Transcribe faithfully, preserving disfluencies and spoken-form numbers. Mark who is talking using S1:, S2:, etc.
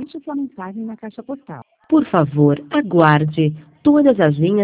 S1: Deixe sua mensagem na caixa postal.
S2: Por favor, aguarde. Todas as linhas